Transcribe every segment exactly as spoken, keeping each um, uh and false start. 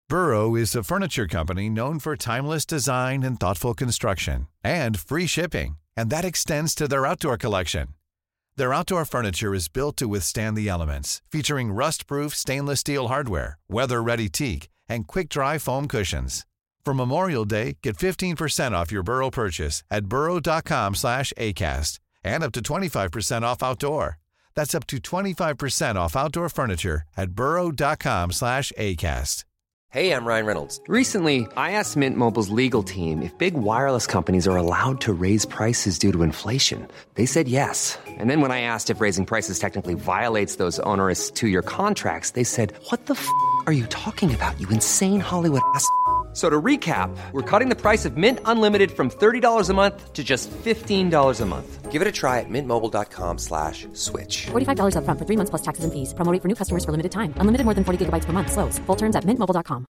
Burrow is a furniture company known for timeless design and thoughtful construction, and free shipping, and that extends to their outdoor collection. Their outdoor furniture is built to withstand the elements, featuring rust-proof stainless steel hardware, weather-ready teak, and quick-dry foam cushions. For Memorial Day, get fifteen percent off your Burrow purchase at burrow.com slash ACAST and up to twenty-five percent off outdoor. That's up to twenty-five percent off outdoor furniture at burrow.com slash ACAST. Hey, I'm Ryan Reynolds. Recently, I asked Mint Mobile's legal team if big wireless companies are allowed to raise prices due to inflation. They said yes. And then when I asked if raising prices technically violates those onerous two-year contracts, they said, what the f*** are you talking about, you insane Hollywood ass f- So to recap, we're cutting the price of Mint Unlimited from thirty dollars a month to just fifteen dollars a month. Give it a try at mintmobile.com slash switch. forty-five dollars up front for three months plus taxes and fees. Promo rate for new customers for limited time. Unlimited more than forty gigabytes per month. Slows full terms at mint mobile dot com.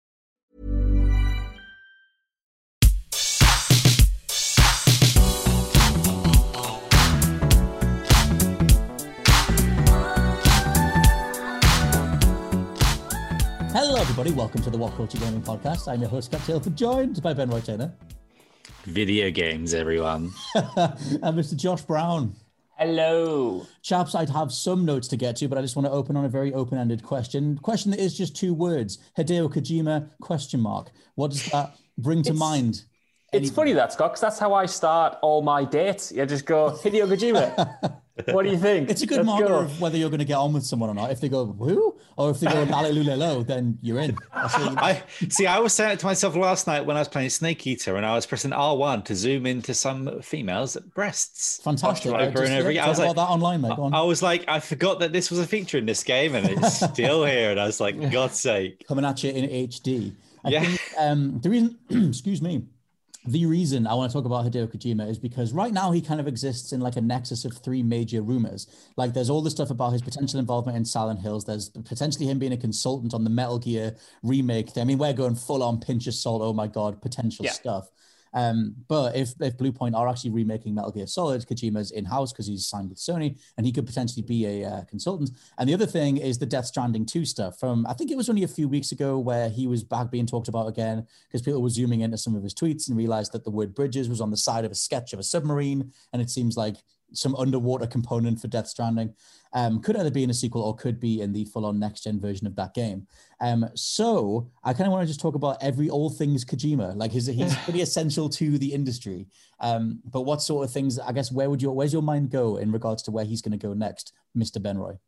Hello, everybody. Welcome to the What Culture Gaming Podcast. I'm your host, Scott Taylor, joined by Ben Roy-Taylor. Video games, everyone. And Mister Josh Brown. Hello. Chaps, I'd have some notes to get to, but I just want to open on a very open-ended question. Question that is just two words. Hideo Kojima, question mark. What does that bring to it's, mind? It's Any... funny that, Scott, because that's how I start all my dates. You just go, Hideo Kojima. What do you think? It's a good Let's marker go. of whether you're going to get on with someone or not. If they go, who? Or if they go, Lalilulelo, then you're in. I See, I was saying it to myself last night when I was playing Snake Eater and I was pressing R one to zoom into some females' breasts. Fantastic. Over just, and over yeah, again. I was like, that online, mate. Go on. I was like, I forgot that this was a feature in this game and it's still here. And I was like, God's sake. Coming at you in H D. I yeah. think um, the reason, excuse me, The reason I want to talk about Hideo Kojima is because right now he kind of exists in like a nexus of three major rumors. Like there's all the stuff about his potential involvement in Silent Hills. There's potentially him being a consultant on the Metal Gear remake. I mean, we're going full on pinch of salt. Oh my God, potential yeah. stuff. Um, but if, if Bluepoint are actually remaking Metal Gear Solid, Kojima's in-house because he's signed with Sony and he could potentially be a uh, consultant. And the other thing is the Death Stranding two stuff from, I think it was only a few weeks ago where he was back being talked about again because people were zooming into some of his tweets and realized that the word bridges was on the side of a sketch of a submarine. And it seems like some underwater component for Death Stranding. Um, could either be in a sequel or could be in the full-on next-gen version of that game. Um, so I kind of want to just talk about every all things Kojima. Like he's he's pretty essential to the industry. Um, but what sort of things? I guess where would your where's your mind go in regards to where he's going to go next, Mister Benroy?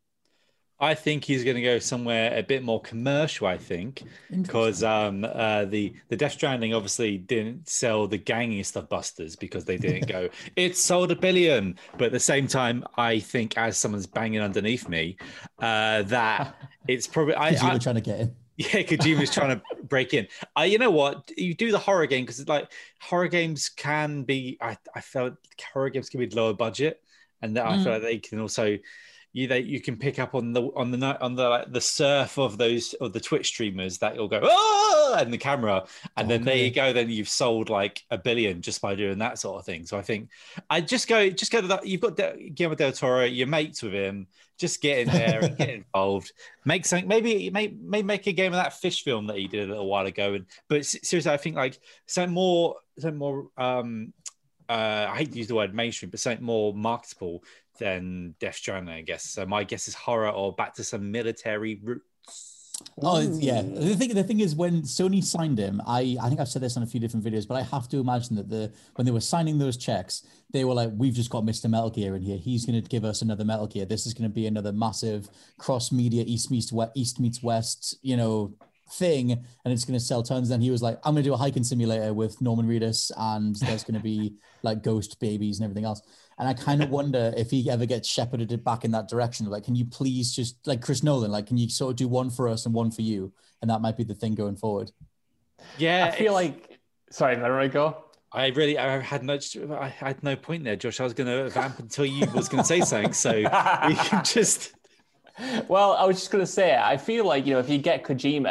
I think he's going to go somewhere a bit more commercial, I think, because um, uh, the, the Death Stranding obviously didn't sell the gangiest of busters because they didn't go, it sold a billion. But at the same time, I think as someone's banging underneath me, uh, that it's probably... I, Kojima I, trying to get in. Yeah, Kojima's trying to break in. Uh, you know what? You do the horror game because like horror games can be... I, I felt horror games can be lower budget and that mm. I feel like they can also... You they you can pick up on the on the on the like, the surf of those of the Twitch streamers that you'll go oh and the camera and okay. then there you go. Then you've sold like a billion just by doing that sort of thing. So I think I just go just go to that. You've got De- Guillermo del Toro. You're mates with him. Just get in there and get involved. Make something. Maybe maybe maybe make a game of that fish film that he did a little while ago. And but seriously, I think like something more something more. Um, uh, I hate to use the word mainstream, but something more marketable than Death Stranding, I guess. So my guess is horror or back to some military roots. Oh yeah, the thing the thing is when Sony signed him, I I think I've said this on a few different videos, but I have to imagine that the when they were signing those checks, they were like, we've just got Mister Metal Gear in here. He's going to give us another Metal Gear. This is going to be another massive cross media East meets West, East meets West, you know, thing, and it's going to sell tons. Then he was like, I'm going to do a hiking simulator with Norman Reedus, and there's going to be like ghost babies and everything else. And I kind of wonder if he ever gets shepherded back in that direction. Like, can you please just, like Chris Nolan, like, can you sort of do one for us and one for you? And that might be the thing going forward. Yeah. I feel like, sorry, let me go. I really, I had no, I had no point there, Josh. I was going to vamp until you was going to say something. So you can just. Well, I was just going to say, I feel like, you know, if you get Kojima,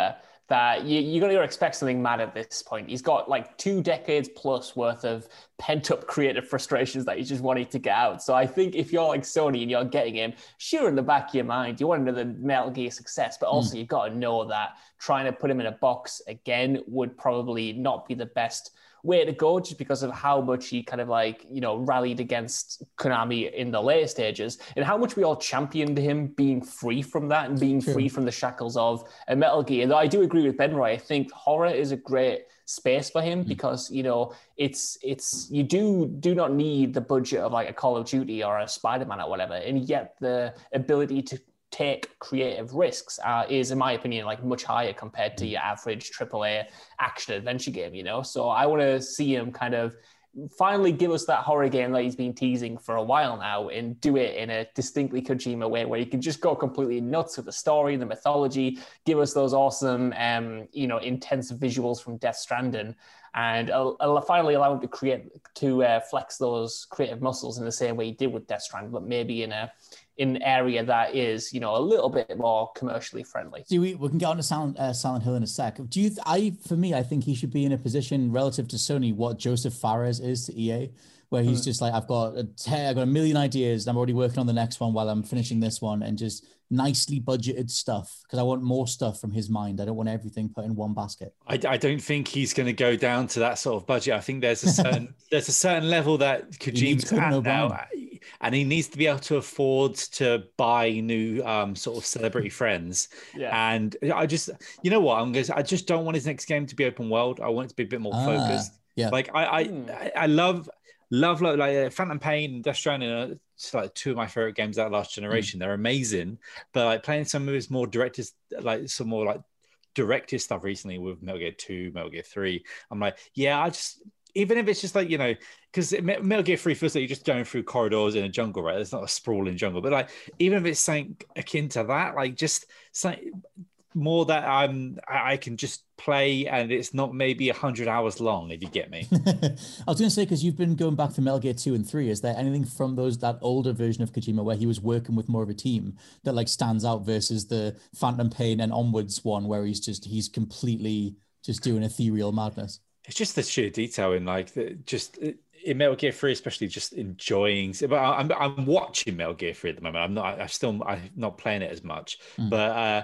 that you, you're going to expect something mad at this point. He's got like two decades plus worth of pent up creative frustrations that he's just wanting to get out. So I think if you're like Sony and you're getting him, sure, in the back of your mind, you want another Metal Gear success, but also mm. you've got to know that trying to put him in a box again would probably not be the best way to go, just because of how much he kind of like, you know, rallied against Konami in the later stages and how much we all championed him being free from that and being True. free from the shackles of a Metal Gear. Though I do agree with Ben Roy. I think horror is a great space for him mm. because, you know, it's, it's, you do, do not need the budget of like a Call of Duty or a Spider-Man or whatever. And yet the ability to take creative risks uh, is, in my opinion, like much higher compared to your average triple A action adventure game, you know? So I want to see him kind of finally give us that horror game that he's been teasing for a while now and do it in a distinctly Kojima way where you can just go completely nuts with the story, the mythology, give us those awesome, um, you know, intense visuals from Death Stranding, and uh, uh, finally allow him to create, to uh, flex those creative muscles in the same way he did with Death Stranding, but maybe in a in an area that is, you know, a little bit more commercially friendly. See, we, we can get on to Silent, uh, Silent Hill in a sec. Do you, th- I, for me, I think he should be in a position relative to Sony what Joseph Fares is to E A, where he's mm. just like, I've got a te- I've got a million ideas and I'm already working on the next one while I'm finishing this one, and just nicely budgeted stuff because I want more stuff from his mind. I don't want everything put in one basket. I, I don't think he's going to go down to that sort of budget. I think there's a certain there's a certain level that Kojima's at now, and he needs to be able to afford to buy new um, sort of celebrity friends. Yeah. And I just, you know what, I'm going. I just don't want his next game to be open world. I want it to be a bit more ah, focused. Yeah. Like I, I, mm. I love. Love like, like uh, Phantom Pain and Death Stranding are like two of my favorite games that last generation. Mm. They're amazing, but like playing some of his more directed, like some more like directed stuff recently with Metal Gear two, Metal Gear three. I'm like, yeah, I just even if it's just like, you know, because Metal Gear three feels like you're just going through corridors in a jungle, right? It's not a sprawling jungle, but like even if it's something akin to that, like just something more that I'm I can just play and it's not maybe a hundred hours long, if you get me. I was going to say, because you've been going back to Metal Gear two and three, is there anything from those that older version of Kojima where he was working with more of a team that like stands out versus the Phantom Pain and onwards one where he's just he's completely just doing ethereal madness? It's just the sheer detail in like the, just in Metal Gear three, especially just enjoying. But I'm I'm watching Metal Gear three at the moment. I'm not. I'm still. I'm not playing it as much. Mm. But uh,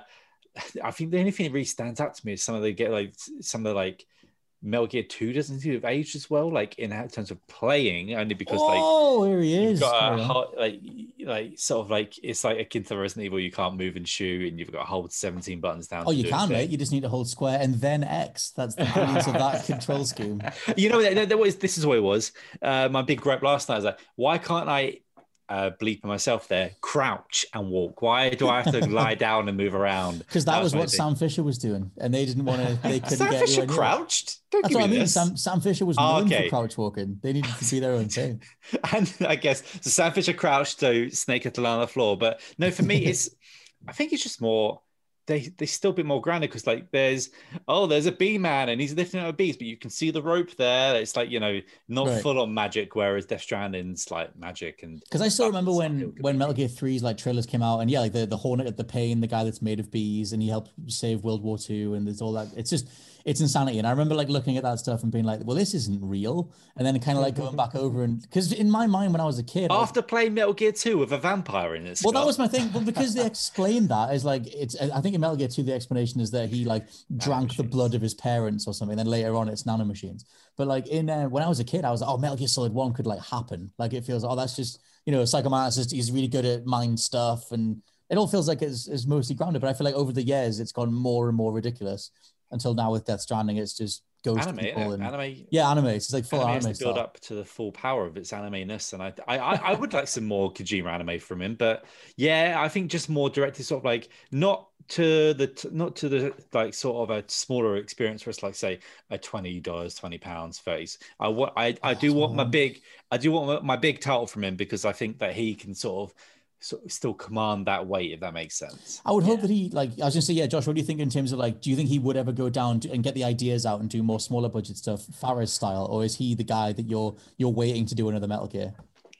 I think the only thing that really stands out to me is some of the get like some of the like Metal Gear two doesn't seem to have aged as well, like in terms of playing, only because like oh, here he is. You've got a hot, like like sort of like it's like akin to Resident Evil. You can't move and shoot, and you've got to hold seventeen buttons down. Oh, you can, mate. You just need to hold square and then X. That's the brilliance of that control scheme. You know, there, there was this is what it was. Uh, my big gripe last night was like, why can't I? Uh, bleeping myself there, crouch and walk. Why do I have to lie down and move around? Because that, that was, was what Sam Fisher was doing, and they didn't want to. They couldn't Sam get Fisher crouched. Don't That's give what me I mean. this. Sam, Sam Fisher was oh, known okay. for crouch walking. They needed to be their own thing. And I guess so. Sam Fisher crouched, so Snake had to lie on the floor. But no, for me, it's. I think it's just more. They they still a bit more grounded because like there's oh there's a bee man and he's lifting out a bees, but you can see the rope there. It's like, you know, not right. full on magic, whereas Death Stranding's like magic. And because I still remember when when Metal Gear three's like trailers came out, and yeah, like the, the Hornet at the Pain, the guy that's made of bees, and he helped save World War Two, and there's all that. It's just it's insanity. And I remember like looking at that stuff and being like, well, this isn't real. And then kind of like going back over and because in my mind when I was a kid, after like, playing Metal Gear two with a vampire in it. Well, that was my thing. But because they explained that as like it's, I think in Metal Gear two the explanation is that he like drank the blood of his parents or something. Then later on it's nanomachines. But like in uh, when I was a kid, I was like, oh, Metal Gear Solid one could like happen. Like it feels, oh, that's just, you know, Psycho Mantis is he's really good at mind stuff, and it all feels like it's, it's mostly grounded. But I feel like over the years it's gone more and more ridiculous. Until now with Death Stranding, it's just ghost anime, people and anime. Yeah, anime. It's like full anime, anime to build up to the full power of its anime-ness, and I, I, I would like some more Kojima anime from him. But yeah, I think just more directed, sort of like not to the not to the like sort of a smaller experience where it's like say a twenty dollars, twenty pounds face. I what I, I do want my big I do want my big title from him because I think that he can sort of. So still command that weight, if that makes sense. I would hope yeah. that he like I was gonna say, yeah, Josh, what do you think in terms of like, do you think he would ever go down to, and get the ideas out and do more smaller budget stuff, Fares style, or is he the guy that you're you're waiting to do another Metal Gear?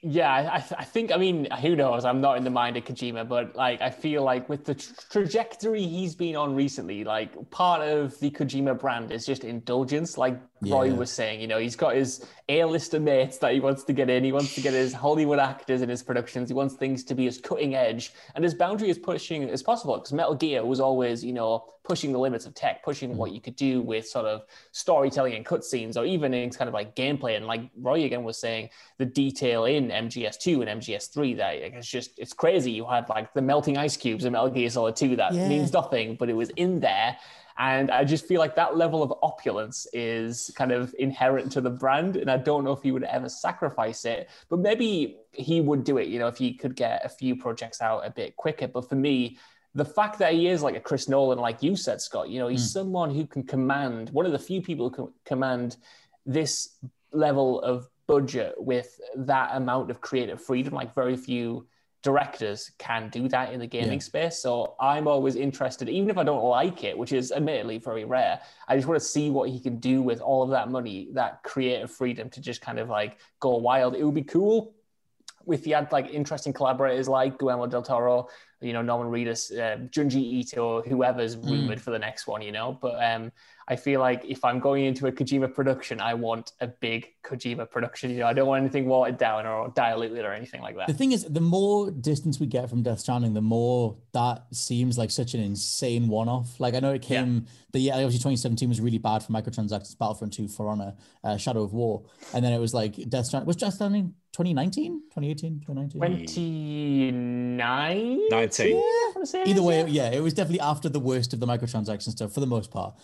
Yeah, I, I think, I mean, who knows? I'm not in the mind of Kojima, but like, I feel like with the tra- trajectory he's been on recently, like part of the Kojima brand is just indulgence. Like Roy Yeah. was saying, you know, he's got his A-lister mates that he wants to get in. He wants to get his Hollywood actors in his productions. He wants things to be as cutting edge and as boundary as pushing as possible. Because Metal Gear was always, you know, pushing the limits of tech, pushing mm. what you could do with sort of storytelling and cutscenes, or even in kind of like gameplay. And like Roy again was saying, the detail in M G S two and M G S three, that it's just, it's crazy. You had like the melting ice cubes in Metal Gear Solid two that yeah. means nothing, but it was in there. And I just feel like that level of opulence is kind of inherent to the brand. And I don't know if he would ever sacrifice it, but maybe he would do it, you know, if he could get a few projects out a bit quicker. But for me, the fact that he is like a Chris Nolan, like you said, Scott, you know, he's mm. someone who can command, one of the few people who can command this level of budget with that amount of creative freedom. Like very few directors can do that in the gaming yeah. space. So I'm always interested, even if I don't like it, which is admittedly very rare, I just want to see what he can do with all of that money, that creative freedom to just kind of like go wild. It would be cool if he had like interesting collaborators like Guillermo del Toro, you know, Norman Reedus, uh, Junji Ito, whoever's rumored mm. for the next one, you know. But um, I feel like if I'm going into a Kojima production, I want a big Kojima production. You know, I don't want anything watered down or diluted or anything like that. The thing is, the more distance we get from Death Stranding, the more that seems like such an insane one-off. Like I know it came, yeah. the year, obviously twenty seventeen was really bad for microtransactions, Battlefront two, For Honor, uh, Shadow of War. And then it was like Death Stranding, was Death Stranding twenty nineteen, twenty eighteen, twenty nineteen? twenty-nine? nineteen. Yeah, either way, yeah, it was definitely after the worst of the microtransaction stuff for the most part.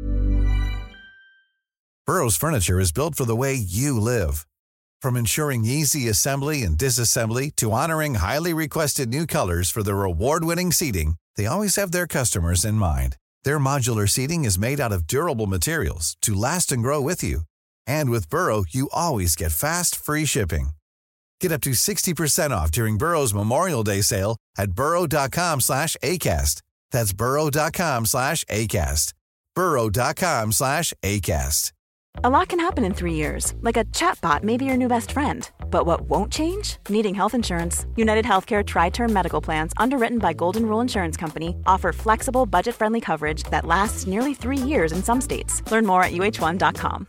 Burrow's furniture is built for the way you live. From ensuring easy assembly and disassembly to honoring highly requested new colors for their award-winning seating, they always have their customers in mind. Their modular seating is made out of durable materials to last and grow with you. And with Burrow, you always get fast, free shipping. Get up to sixty percent off during Burrow's Memorial Day sale at burrow.com slash ACAST. That's burrow.com slash ACAST. burrow.com slash ACAST. A lot can happen in three years, like a chatbot may be your new best friend. But what won't change? Needing health insurance. United Healthcare Tri-Term Medical Plans, underwritten by Golden Rule Insurance Company, offer flexible, budget-friendly coverage that lasts nearly three years in some states. Learn more at U H one dot com.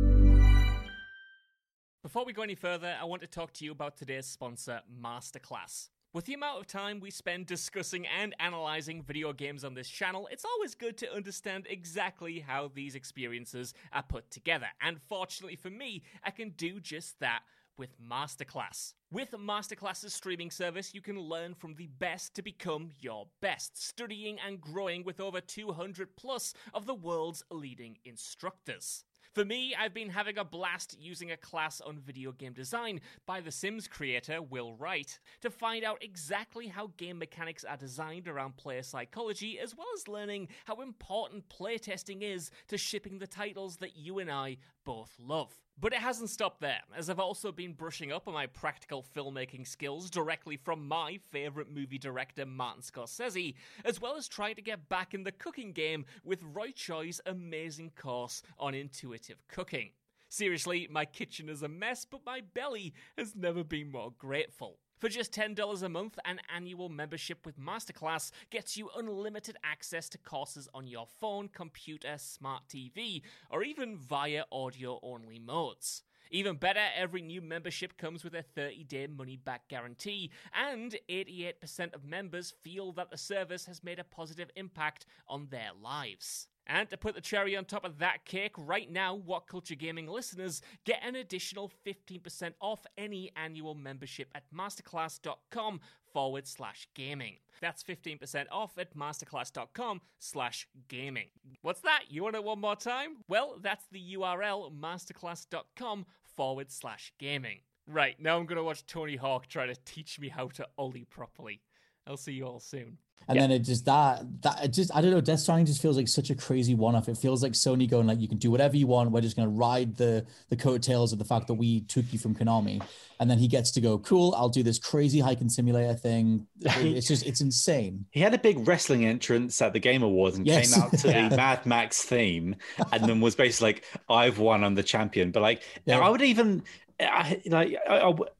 Before we go any further, I want to talk to you about today's sponsor, Masterclass. With the amount of time we spend discussing and analysing video games on this channel, it's always good to understand exactly how these experiences are put together. And fortunately for me, I can do just that with Masterclass. With Masterclass's streaming service, you can learn from the best to become your best, studying and growing with over two hundred plus of the world's leading instructors. For me, I've been having a blast using a class on video game design by The Sims creator Will Wright to find out exactly how game mechanics are designed around player psychology, as well as learning how important playtesting is to shipping the titles that you and I both love. But it hasn't stopped there, as I've also been brushing up on my practical filmmaking skills directly from my favourite movie director Martin Scorsese, as well as trying to get back in the cooking game with Roy Choi's amazing course on intuitive cooking. Seriously, my kitchen is a mess, but my belly has never been more grateful. For just ten dollars a month, an annual membership with Masterclass gets you unlimited access to courses on your phone, computer, smart T V, or even via audio-only modes. Even better, every new membership comes with a thirty-day money-back guarantee, and eighty-eight percent of members feel that the service has made a positive impact on their lives. And to put the cherry on top of that cake, right now, What Culture Gaming listeners get an additional fifteen percent off any annual membership at masterclass.com forward slash gaming. That's fifteen percent off at masterclass.com slash gaming. What's that? You want it one more time? Well, that's the U R L, masterclass.com forward slash gaming. Right, now I'm going to watch Tony Hawk try to teach me how to ollie properly. I'll see you all soon. And yeah. then it just that that it just I don't know. Death Stranding just feels like such a crazy one-off. It feels like Sony going like, you can do whatever you want. We're just going to ride the the coattails of the fact that we took you from Konami. And then he gets to go, cool, I'll do this crazy hiking simulator thing. It's just it's insane. He had a big wrestling entrance at the Game Awards and yes. came out to yeah. the Mad Max theme, and then was basically like, I've won, I'm the champion. But like, yeah. I would even I, like I, I,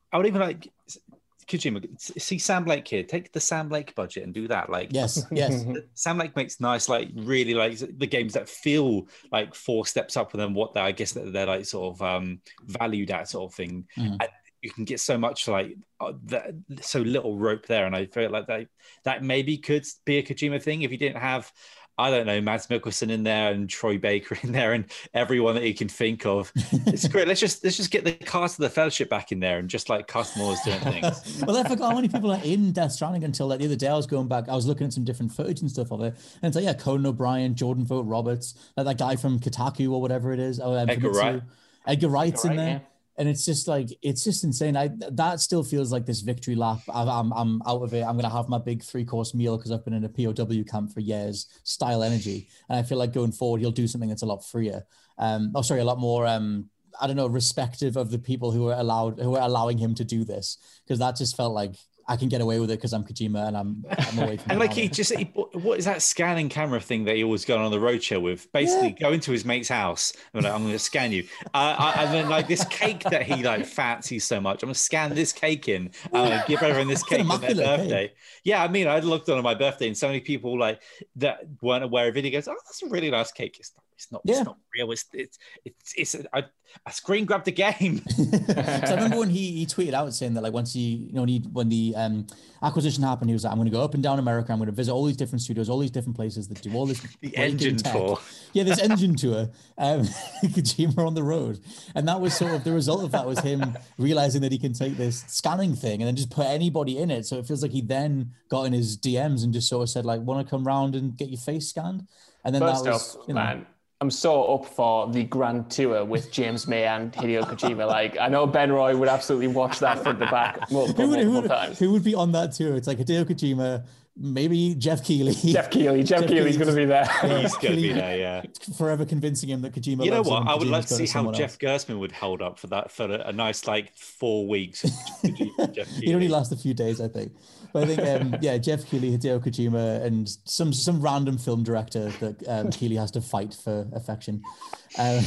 I would even like Kojima. See Sam Lake here. Take the Sam Lake budget and do that. Like, yes, yes. Sam Lake makes nice, like really like the games that feel like four steps up from what they, I guess that they're like sort of um, valued at sort of thing. Mm. And you can get so much like uh, that, so little rope there, and I feel like that that maybe could be a Kojima thing if you didn't have, I don't know, Mads Mikkelsen in there and Troy Baker in there and everyone that you can think of. It's great. Let's just let's just get the cast of the Fellowship back in there and just like customize doing things. Well, I forgot how many people are in Death Stranding until like the other day. I was going back, I was looking at some different footage and stuff of it, and it's like, yeah, Conan O'Brien, Jordan Vogt Roberts, like that guy from Kotaku or whatever it is. Oh, um, Edgar Wright. Edgar Wright's Edgar in Wright, there. Yeah. And it's just like, it's just insane. I that still feels like this victory lap. I, I'm I'm out of it. I'm gonna have my big three course meal because I've been in a P O W camp for years. Style energy, and I feel like going forward he'll do something that's a lot freer. Um, oh sorry, a lot more. Um, I don't know, respective of the people who are allowed who are allowing him to do this, because that just felt like I can get away with it because I'm Kojima and I'm, I'm away from and like he it. just he, what is that scanning camera thing that he always got on the roadshow with? Basically, yeah. Go into his mate's house and like, I'm going to scan you, uh, I, and then like this cake that he like fancies so much, I'm going to scan this cake in, uh, give everyone this cake on their birthday. Cake. Yeah, I mean, I looked on my birthday and so many people like that weren't aware of it. He goes, "Oh, that's a really nice cake." It's not, it's not, yeah. it's not real. It's it's it's, it's a, I, I screen grabbed the game. So I remember when he, he tweeted out saying that like once he you know when, he, when the um, acquisition happened, he was like, "I'm going to go up and down America. I'm going to visit all these different studios, all these different places that do all this." The engine tech. tour. Yeah, this engine tour. Um, Kojima on the road, and that was sort of the result of that was him realizing that he can take this scanning thing and then just put anybody in it. So it feels like he then got in his D Ms and just sort of said like, "Want to come round and get your face scanned?" And then First that was, off, you know, man, I'm so up for the grand tour with James May and Hideo Kojima. Like, I know Ben Roy would absolutely watch that front to back multiple, who would, multiple who would, times. Who would be on that tour? It's like Hideo Kojima, maybe Jeff Keighley. Jeff Keighley. Jeff, Jeff Keighley's going to be there. He's going to be there, yeah. Forever convincing him that Kojima. You know loves what? him, I would Kojima's like to see how else. Jeff Gerstmann would hold up for that for a, a nice like four weeks. Jeff He'd only last a few days, I think. But I think, um, yeah, Jeff Keighley, Hideo Kojima, and some some random film director that um, Keighley has to fight for affection. Um,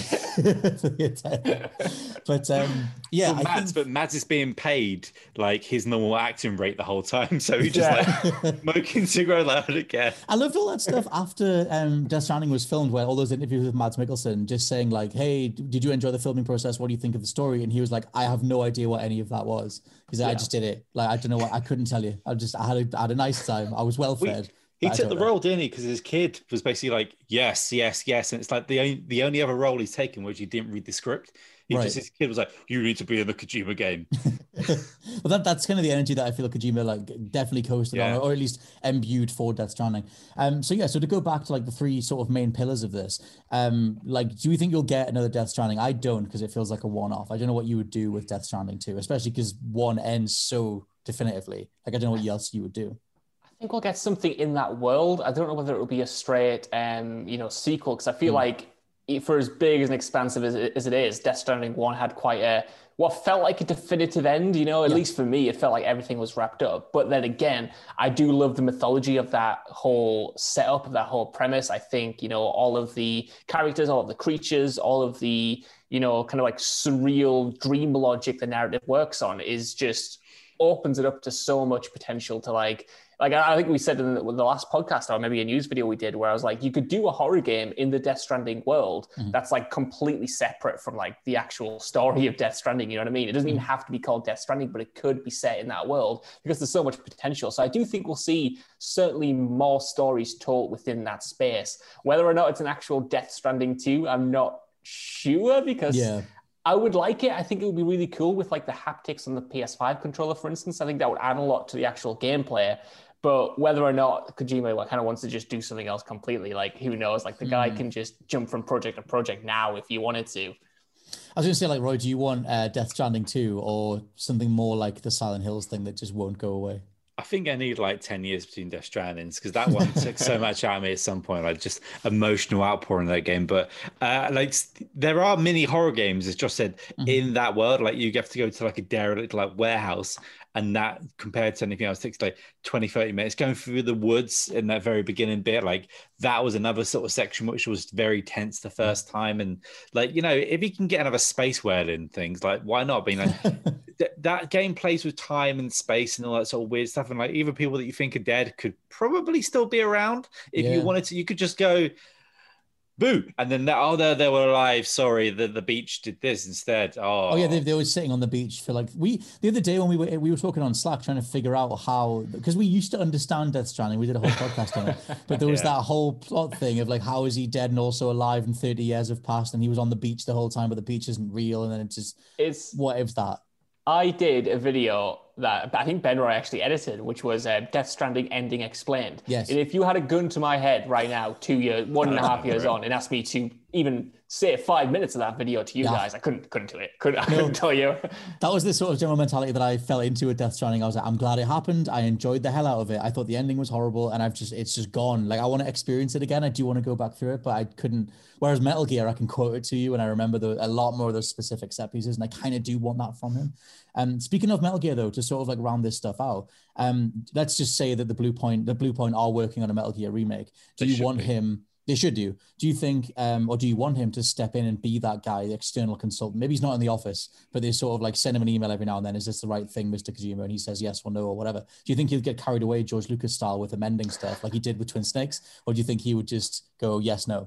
but um, yeah, well, I Mads, think... but Mads is being paid like his normal acting rate the whole time, so he just yeah. like smoking cigarette loud again. I loved all that stuff after um, Death Stranding was filmed, where all those interviews with Mads Mikkelsen, just saying like, "Hey, did you enjoy the filming process? What do you think of the story?" And he was like, "I have no idea what any of that was." He's like, yeah. "I just did it. Like, I don't know what. I couldn't tell you. I just, I had, a, I had a nice time. I was well fed." He took the role, didn't he? Because his kid was basically like, yes, yes, yes. And it's like the only, the only other role he's taken was he didn't read the script. He right. just, his kid was like, you need to be in the Kojima game. Well, that, that's kind of the energy that I feel like Kojima like definitely coasted yeah. on, or at least imbued for Death Stranding. Um, so yeah, so to go back to like the three sort of main pillars of this, um, like, do you think you'll get another Death Stranding? I don't, because it feels like a one-off. I don't know what you would do with Death Stranding two, especially because one ends so definitively. Like, I don't know what else you would do. I think we'll get something in that world. I don't know whether it will be a straight, um, you know, sequel, because I feel mm. like for as big and expansive as it, as it is, Death Stranding one had quite a, what felt like a definitive end, you know, at yeah. least for me, it felt like everything was wrapped up. But then again, I do love the mythology of that whole setup, of that whole premise. I think, you know, all of the characters, all of the creatures, all of the, you know, kind of like surreal dream logic the narrative works on is just opens it up to so much potential to like, Like I think we said in the, the last podcast, or maybe a news video we did, where I was like, you could do a horror game in the Death Stranding world mm-hmm. that's like completely separate from like the actual story of Death Stranding. You know what I mean? It doesn't mm-hmm. even have to be called Death Stranding, but it could be set in that world because there's so much potential. So I do think we'll see certainly more stories told within that space. Whether or not it's an actual Death Stranding two, I'm not sure because. Yeah. I would like it. I think it would be really cool with like the haptics on the P S five controller, for instance. I think that would add a lot to the actual gameplay. But whether or not Kojima kind of wants to just do something else completely, like who knows? Like the mm. guy can just jump from project to project now if you wanted to. I was going to say, like, Roy, do you want uh, Death Stranding two or something more like the Silent Hills thing that just won't go away? I think I need like ten years between Death Strandings because that one took so much out of me at some point, like just emotional outpouring in that game. But uh, like there are mini horror games, as Josh said, mm-hmm. in that world. Like you have to go to like a derelict like warehouse, and that compared to anything else takes like twenty, thirty minutes. Going through the woods in that very beginning bit, like that was another sort of section which was very tense the first time. And like, you know, if you can get another space whale in things, like why not? Being like th- that game plays with time and space and all that sort of weird stuff. And like even people that you think are dead could probably still be around if Yeah. you wanted to. You could just go, boo, and then oh, they they were alive. Sorry, the the beach did this instead. Oh, Oh yeah, they, they were sitting on the beach for like we the other day when we were we were talking on Slack trying to figure out how, because we used to understand Death Stranding, we did a whole podcast on it, but there was Yeah. that whole plot thing of like how is he dead and also alive and thirty years have passed and he was on the beach the whole time but the beach isn't real and then it's just It's what if that? I did a video that I think Ben Roy actually edited, which was uh, Death Stranding ending explained. Yes. And if you had a gun to my head right now, two years, one and a half years on, and asked me to even say five minutes of that video to you Yeah. guys, I couldn't couldn't do it. Couldn't, I couldn't tell you. That was the sort of general mentality that I fell into with Death Stranding. I was like, I'm glad it happened. I enjoyed the hell out of it. I thought the ending was horrible, and I've just it's just gone. Like I want to experience it again. I do want to go back through it, but I couldn't. Whereas Metal Gear, I can quote it to you, and I remember the, a lot more of those specific set pieces, and I kind of do want that from him. Um, speaking of Metal Gear, though, to sort of like round this stuff out, um, let's just say that the Blue Point, the Blue Point are working on a Metal Gear remake. Do They you should want be. him? They should do. Do you think, um, or do you want him to step in and be that guy, the external consultant? Maybe he's not in the office, but they sort of like send him an email every now and then. Is this the right thing, Mister Kojima? And he says yes or no or whatever. Do you think he'll get carried away George Lucas style with amending stuff like he did with Twin Snakes? Or do you think he would just go yes, no?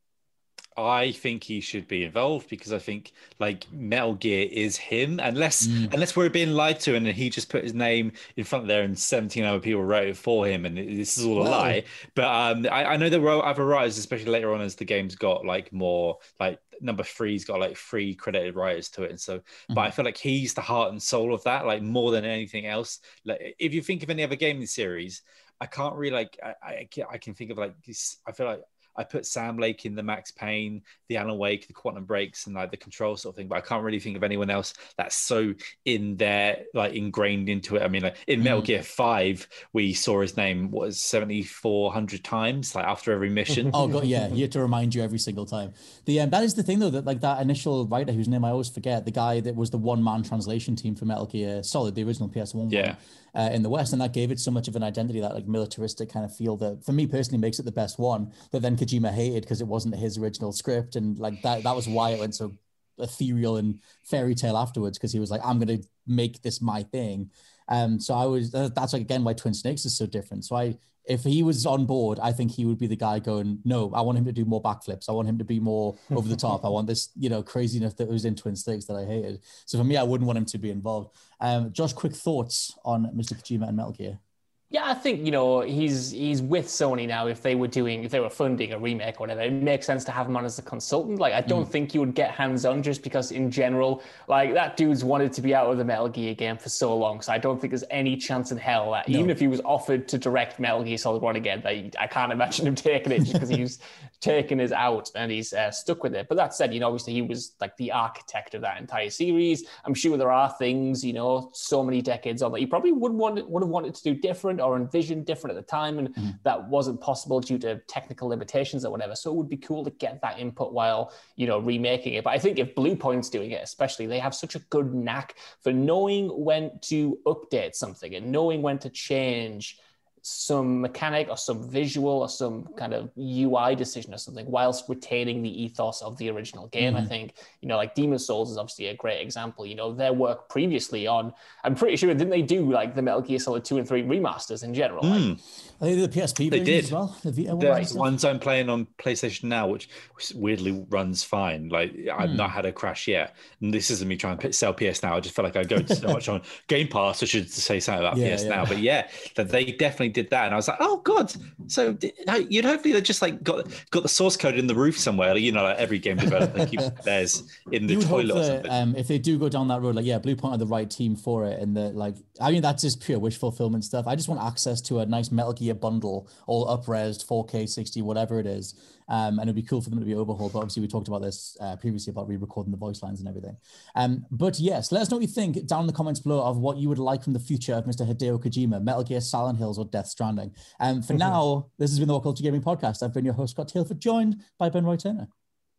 I think he should be involved because I think like Metal Gear is him, unless Mm. unless we're being lied to and then he just put his name in front there and seventeen other people wrote it for him and this is all a Well. lie. But um, I, I know there were other writers, especially later on as the game's got like more like number three's got like three credited writers to it, and so. Mm-hmm. But I feel like he's the heart and soul of that, like more than anything else. Like if you think of any other game in the series, I can't really like I I can, I can think of like this. I feel like. I put Sam Lake in the Max Payne, the Alan Wake, the Quantum Breaks, and like the Control sort of thing. But I can't really think of anyone else that's so in there, like ingrained into it. I mean, like in Metal Gear Five, we saw his name what was seventy-four hundred times, like after every mission. Oh god, yeah, he had to remind you every single time. The um, that is the thing though, that like that initial writer whose name I always forget, the guy that was the one man translation team for Metal Gear Solid, the original P S one Yeah. one, uh, in the West, and that gave it so much of an identity, that like militaristic kind of feel that for me personally makes it the best one. That then Kojima hated because it wasn't his original script, and like that that was why it went so ethereal and fairy tale afterwards, because he was like, I'm gonna make this my thing. Um, so I was that's like again why Twin Snakes is so different. So I if he was on board, I think he would be the guy going, no, I want him to do more backflips. I want him to be more over the top. I want this, you know, craziness that was in Twin Snakes that I hated. So for me, I wouldn't want him to be involved. Um, Josh, quick thoughts on Mister Kojima and Metal Gear? Yeah, I think, you know, he's he's with Sony now. If they were doing, if they were funding a remake or whatever, it makes sense to have him on as a consultant. Like, I don't mm. think you would get hands-on just because in general, like that dude's wanted to be out of the Metal Gear game for so long. So I don't think there's any chance in hell that no. even if he was offered to direct Metal Gear Solid one again, that he, I can't imagine him taking it just because he's taken his out and he's uh, stuck with it. But that said, you know, obviously he was like the architect of that entire series. I'm sure there are things, you know, so many decades on that he probably would want would have wanted to do different or envisioned different at the time, and mm. that wasn't possible due to technical limitations or whatever. So it would be cool to get that input while, you know, remaking it. But I think if Blue Point's doing it, especially, they have such a good knack for knowing when to update something and knowing when to change some mechanic or some visual or some kind of U I decision or something whilst retaining the ethos of the original game. Mm-hmm. I think, you know, like Demon's Souls is obviously a great example. You know, their work previously on, I'm pretty sure, didn't they do like the Metal Gear Solid two and three remasters in general? Mm. Like, I think the P S P they did as well. The Vita There's ones I'm playing on PlayStation now, which weirdly runs fine. Like I've mm. not had a crash yet. And this isn't me trying to sell P S Now. I just felt like I go so much on Game Pass. I should say something about yeah, P S yeah. Now. But yeah, that they definitely did that. And I was like, oh god. So you'd hopefully they just like got got the source code in the roof somewhere. You know, like every game developer keeps theirs in the toilet or something. Um, if they do go down that road, like yeah, Blue Point are the right team for it. And the like, I mean, that's just pure wish fulfillment stuff. I just want access to a nice Metal Gear bundle, all up-resed, four K, sixty, whatever it is. Um, and it'd be cool for them to be overhauled. But obviously, we talked about this uh, previously about re-recording the voice lines and everything. Um, but yes, let us know what you think down in the comments below of what you would like from the future of Mister Hideo Kojima, Metal Gear, Silent Hills, or Death Stranding. Um, for now, this has been the What Culture Gaming Podcast. I've been your host, Scott Tailford, joined by Ben Roy Turner.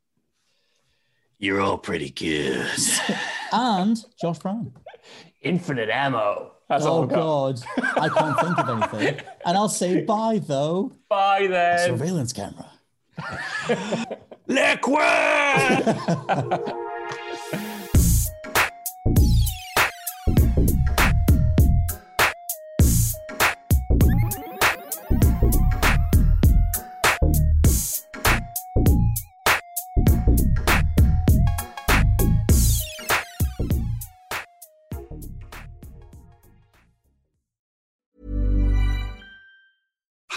You're all pretty good. And Josh Brown. Infinite ammo. That's oh, all God. I can't think of anything. And I'll say bye, though. Bye, then. Surveillance camera. Liquid!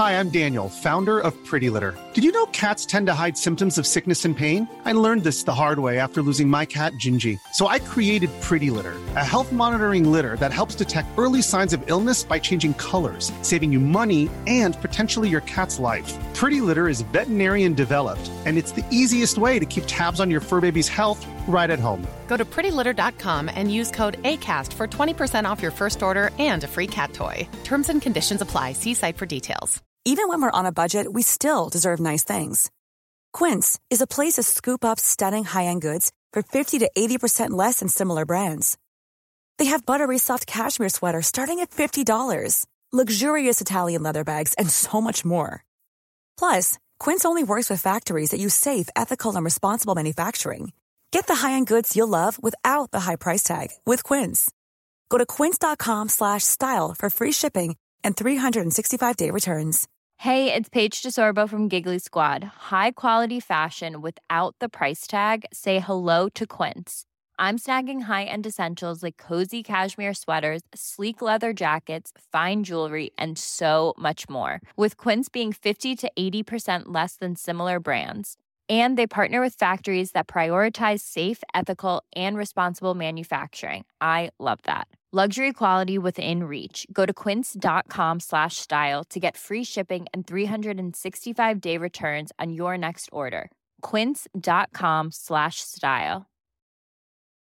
Hi, I'm Daniel, founder of Pretty Litter. Did you know cats tend to hide symptoms of sickness and pain? I learned this the hard way after losing my cat, Gingy. So I created Pretty Litter, a health monitoring litter that helps detect early signs of illness by changing colors, saving you money and potentially your cat's life. Pretty Litter is veterinarian developed, and it's the easiest way to keep tabs on your fur baby's health right at home. Go to pretty litter dot com and use code ACAST for twenty percent off your first order and a free cat toy. Terms and conditions apply. See site for details. Even when we're on a budget, we still deserve nice things. Quince is a place to scoop up stunning high-end goods for fifty to eighty percent less than similar brands. They have buttery soft cashmere sweaters starting at fifty dollars, luxurious Italian leather bags, and so much more. Plus, Quince only works with factories that use safe, ethical, and responsible manufacturing. Get the high-end goods you'll love without the high price tag with Quince. Go to quince dot com slash style for free shipping and three sixty-five day returns. Hey, it's Paige DeSorbo from Giggly Squad. High quality fashion without the price tag. Say hello to Quince. I'm snagging high-end essentials like cozy cashmere sweaters, sleek leather jackets, fine jewelry, and so much more. With Quince being fifty to eighty percent less than similar brands. And they partner with factories that prioritize safe, ethical, and responsible manufacturing. I love that. Luxury quality within reach. Go to quince dot com slash style to get free shipping and three sixty-five day returns on your next order. quince dot com slash style.